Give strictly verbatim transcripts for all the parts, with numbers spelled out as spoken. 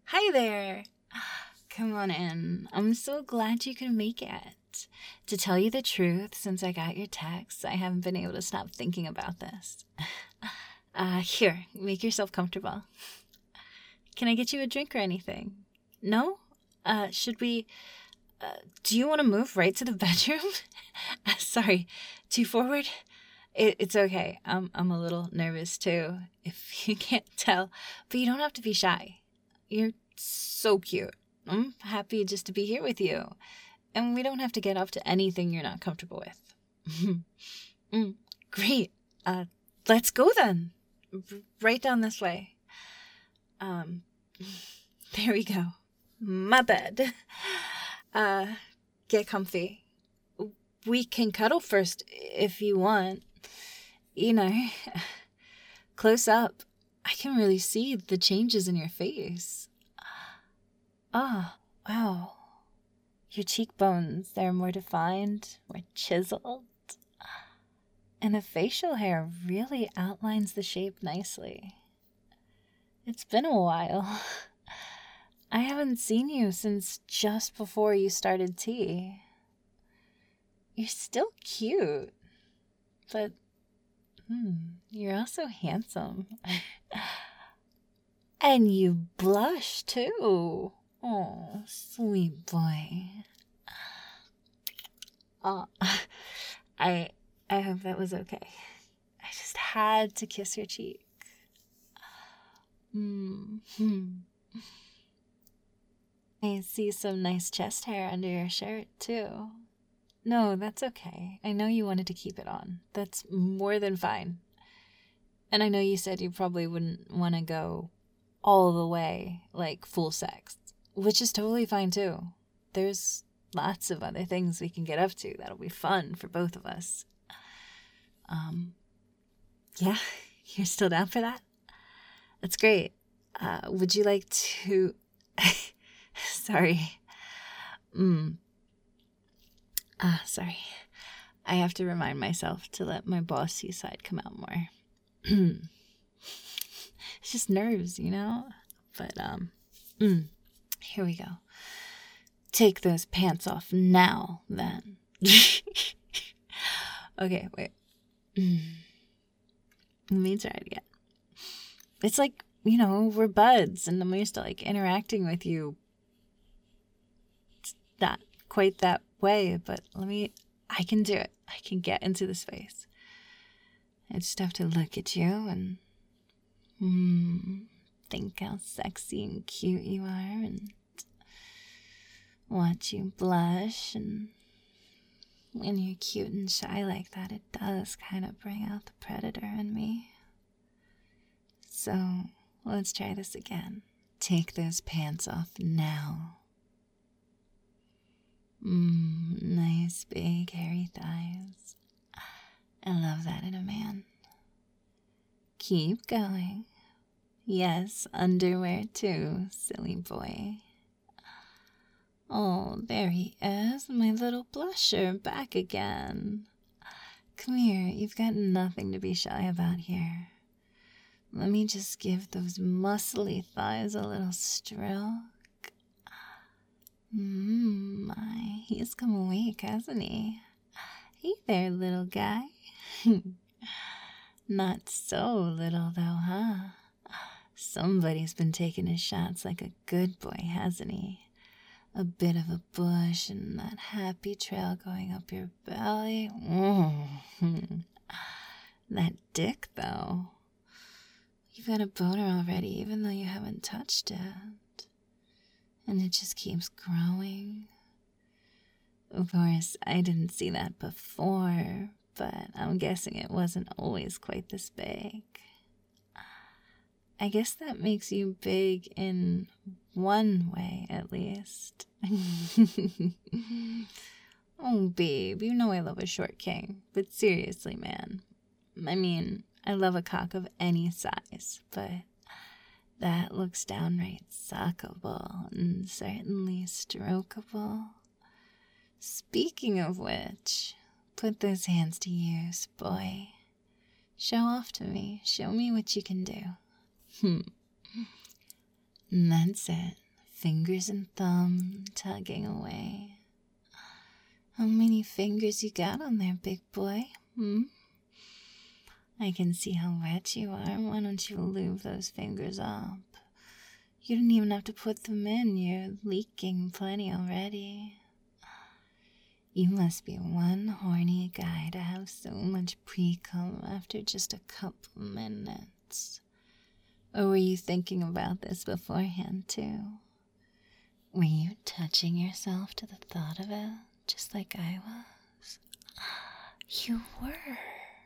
Hi there. Come on in. I'm so glad you could make it. To tell you the truth, since I got your text, I haven't been able to stop thinking about this. Uh, here, make yourself comfortable. Can I get you a drink or anything? No? Uh, should we... Uh, do you want to move right to the bedroom? uh, sorry, too forward? It, it's okay. I'm, I'm a little nervous too, if you can't tell. But you don't have to be shy. You're so cute. I'm happy just to be here with you. And we don't have to get up to anything you're not comfortable with. mm, great. Uh, let's go then. R- right down this way. Um, there we go. My bed. Uh, get comfy. We can cuddle first if you want. You know, close up. I can really see the changes in your face. Ah, oh, wow. Your cheekbones, they're more defined, more chiseled. And the facial hair really outlines the shape nicely. It's been a while. I haven't seen you since just before you started tea. You're still cute, but hmm, you're also handsome. And you blush too. Oh, sweet boy. Oh, I I hope that was okay. I just had to kiss your cheek. Mm-hmm. I see some nice chest hair under your shirt, too. No, that's okay. I know you wanted to keep it on. That's more than fine. And I know you said you probably wouldn't want to go all the way, like full sex, which is totally fine, too. There's lots of other things we can get up to that'll be fun for both of us. Um, yeah, you're still down for that? That's great. Uh, would you like to... sorry. Mm. Ah, sorry. I have to remind myself to let my bossy side come out more. It's just nerves, you know? But, um, mm, here we go. Take those pants off now, then. Okay, wait. Mm. Let me try it again. It's like, you know, we're buds, and I'm used to, like, interacting with you. It's not quite that way, but let me, I can do it. I can get into the space. I just have to look at you and mm, think how sexy and cute you are, and watch you blush. And when you're cute and shy like that, it does kind of bring out the predator in me. So let's try this again. Take those pants off now. Mmm, nice big hairy thighs. I love that in a man. Keep going. Yes, underwear too, silly boy. Oh, there he is, my little blusher, back again. Come here, you've got nothing to be shy about here. Let me just give those muscly thighs a little stroke. Mmm, my, he's come awake, hasn't he? Hey there, little guy. Not so little, though, huh? Somebody's been taking his shots like a good boy, hasn't he? A bit of a bush and that happy trail going up your belly. Mm. That dick, though. You've got a boner already, even though you haven't touched it. And it just keeps growing. Of course, I didn't see that before, but I'm guessing it wasn't always quite this big. I guess that makes you big in one way, at least. Oh, babe, you know I love a short king, but seriously, man. I mean, I love a cock of any size, but that looks downright suckable and certainly strokeable. Speaking of which, put those hands to use, boy. Show off to me. Show me what you can do. Hmm. That's it. Fingers and thumb tugging away. How many fingers you got on there, big boy? Hmm? I can see how wet you are. Why don't you lube those fingers up? You don't even have to put them in. You're leaking plenty already. You must be one horny guy to have so much pre-cum after just a couple minutes. Or were you thinking about this beforehand, too? Were you touching yourself to the thought of it, just like I was? You were.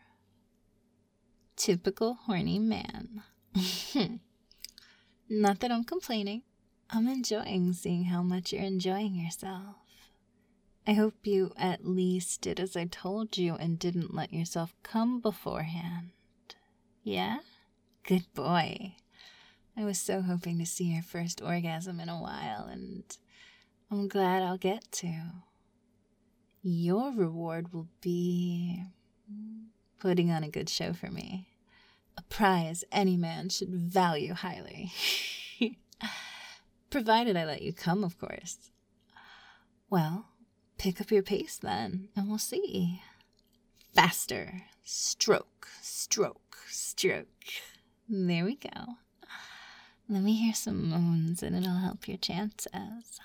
Typical horny man. Not that I'm complaining. I'm enjoying seeing how much you're enjoying yourself. I hope you at least did as I told you and didn't let yourself come beforehand. Yeah? Good boy. I was so hoping to see your first orgasm in a while, and I'm glad I'll get to. Your reward will be putting on a good show for me. A prize any man should value highly. Provided I let you come, of course. Well, pick up your pace then, and we'll see. Faster. Stroke, stroke, stroke. There we go. Let me hear some moans, and it'll help your chances.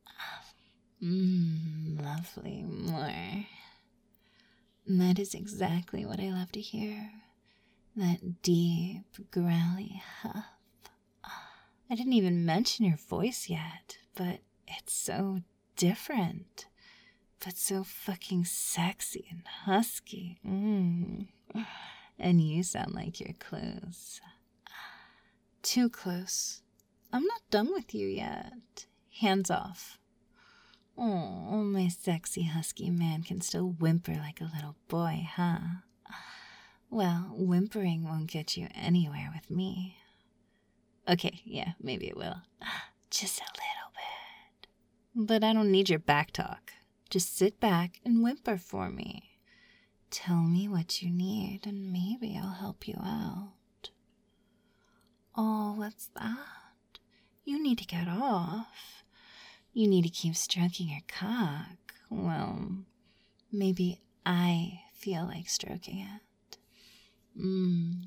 Mmm, lovely. More. That is exactly what I love to hear. That deep, growly huff. I didn't even mention your voice yet, but it's so different. But so fucking sexy and husky. Mmm. And you sound like you're close. Too close. I'm not done with you yet. Hands off. Oh, my sexy husky man can still whimper like a little boy, huh? Well, whimpering won't get you anywhere with me. Okay, yeah, maybe it will. Just a little bit. But I don't need your back talk. Just sit back and whimper for me. Tell me what you need, and maybe I'll help you out. Oh, what's that? You need to get off. You need to keep stroking your cock. Well, maybe I feel like stroking it. Mmm.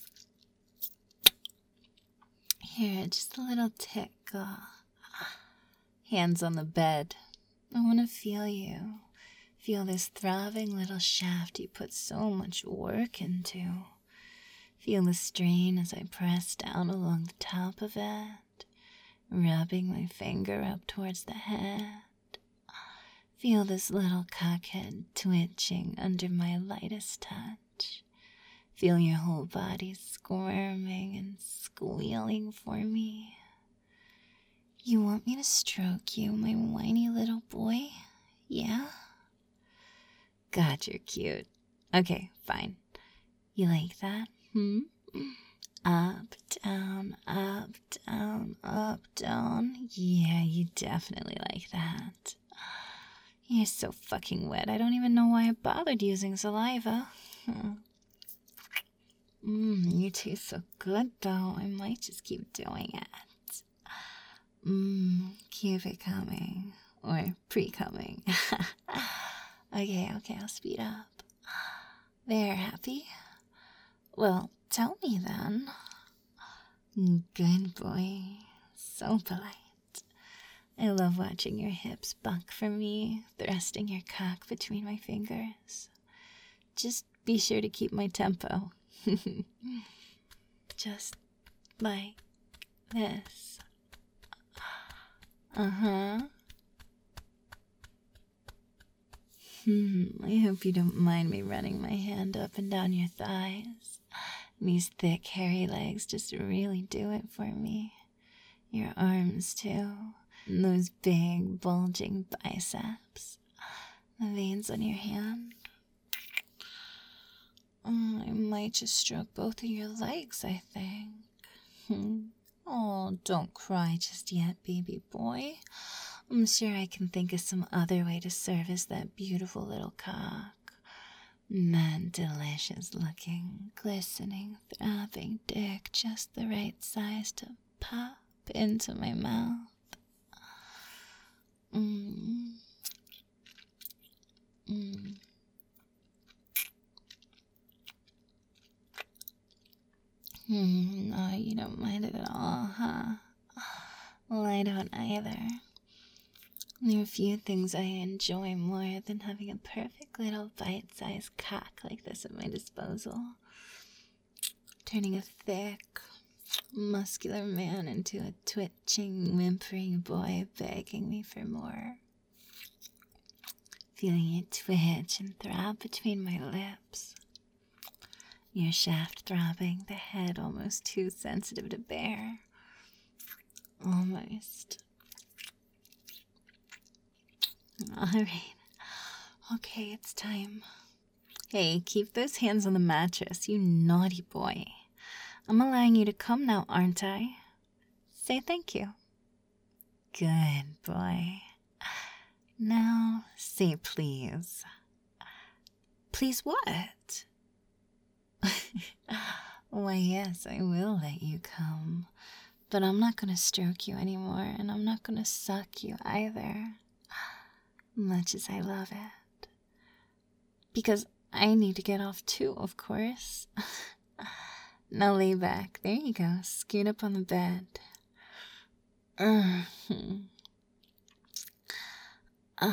Here, just a little tickle. Hands on the bed. I want to feel you. Feel this throbbing little shaft you put so much work into. Feel the strain as I press down along the top of it, rubbing my finger up towards the head. Feel this little cockhead twitching under my lightest touch. Feel your whole body squirming and squealing for me. You want me to stroke you, my whiny little boy? Yeah? God, you're cute. Okay, fine. You like that? Hmm? Up, down, up, down, up, down. Yeah, you definitely like that. You're so fucking wet. I don't even know why I bothered using saliva. Mmm, you taste so good, though. I might just keep doing it. Mmm, keep it coming. Or pre-coming. Okay, okay, I'll speed up. There, happy? Well, tell me then. Good boy. So polite. I love watching your hips buck for me, thrusting your cock between my fingers. Just be sure to keep my tempo. Just like this. Uh-huh. Hmm, I hope you don't mind me running my hand up and down your thighs. These thick, hairy legs just really do it for me. Your arms, too. And those big, bulging biceps. The veins on your hand. Oh, I might just stroke both of your legs, I think. Hmm. Oh, don't cry just yet, baby boy. I'm sure I can think of some other way to service that beautiful little cock. That delicious looking, glistening, throbbing dick, just the right size to pop into my mouth. Mm. Mm. Mm. Oh, you don't mind it at all, huh? Well, I don't either. There are few things I enjoy more than having a perfect little bite-sized cock like this at my disposal. Turning a thick, muscular man into a twitching, whimpering boy begging me for more. Feeling it twitch and throb between my lips. Your shaft throbbing, the head almost too sensitive to bear. Almost. Alright. Okay, it's time. Hey, keep those hands on the mattress, you naughty boy. I'm allowing you to come now, aren't I? Say thank you. Good boy. Now, say please. Please what? Why, yes, I will let you come. But I'm not gonna stroke you anymore, and I'm not gonna suck you either. Much as I love it. Because I need to get off too, of course. Now lay back. There you go. Scoot up on the bed. Mm-hmm. Uh,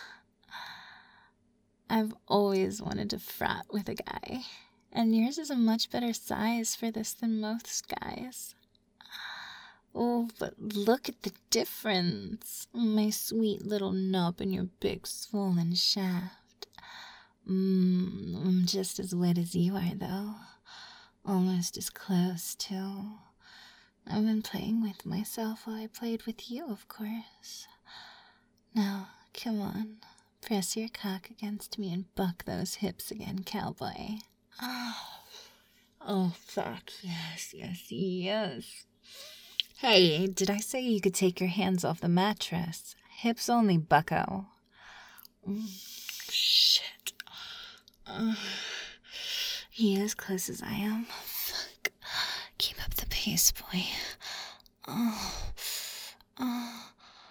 I've always wanted to frat with a guy, and yours is a much better size for this than most guys. Oh, but look at the difference. My sweet little nub and your big swollen shaft. Mmm, I'm just as wet as you are, though. Almost as close, too. I've been playing with myself while I played with you, of course. Now, come on. Press your cock against me and buck those hips again, cowboy. Oh, oh fuck. Yes, yes, yes. Hey, did I say you could take your hands off the mattress? Hips only, bucko. Mm, shit. Uh, you as close as I am? Fuck. Keep up the pace, boy. Oh. Oh.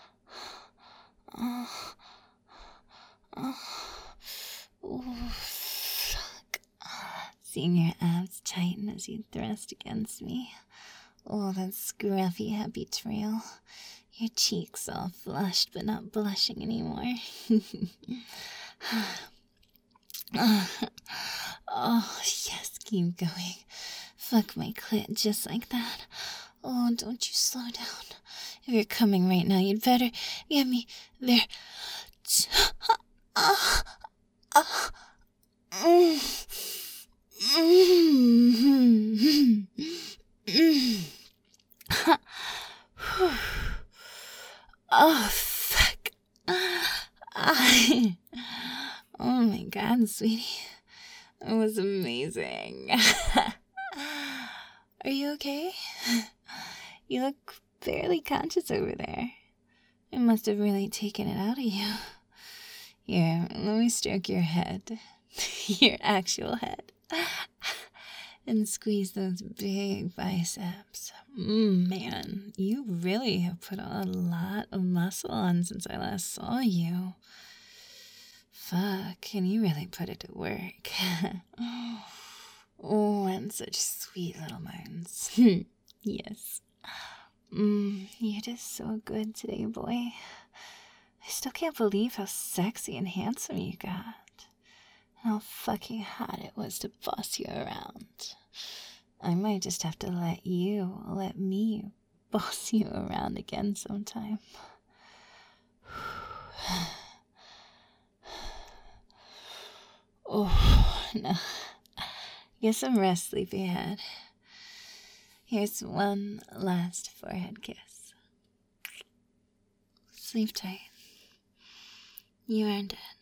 Oh. Oh. Oh. Fuck. Seeing your abs tighten as you thrust against me. Oh, that scruffy happy trail. Your cheeks all flushed but not blushing anymore. Oh, yes, keep going. Fuck my clit just like that. Oh, don't you slow down. If you're coming right now, you'd better get me there. Uh, uh, mm, mm, mm. Oh, fuck. I... Oh my god, sweetie. It was amazing. Are you okay? You look barely conscious over there. It must have really taken it out of you. Here, let me stroke your head. Your actual head. And squeeze those big biceps. Mm, man, you really have put a lot of muscle on since I last saw you. Fuck, and you really put it to work. Oh, and such sweet little moans. Yes. Mm, you're just so good today, boy. I still can't believe how sexy and handsome you got. And how fucking hot it was to boss you around. I might just have to let you, let me boss you around again sometime. Oh, no. Get some rest, sleepyhead. Here's one last forehead kiss. Sleep tight. You earned it.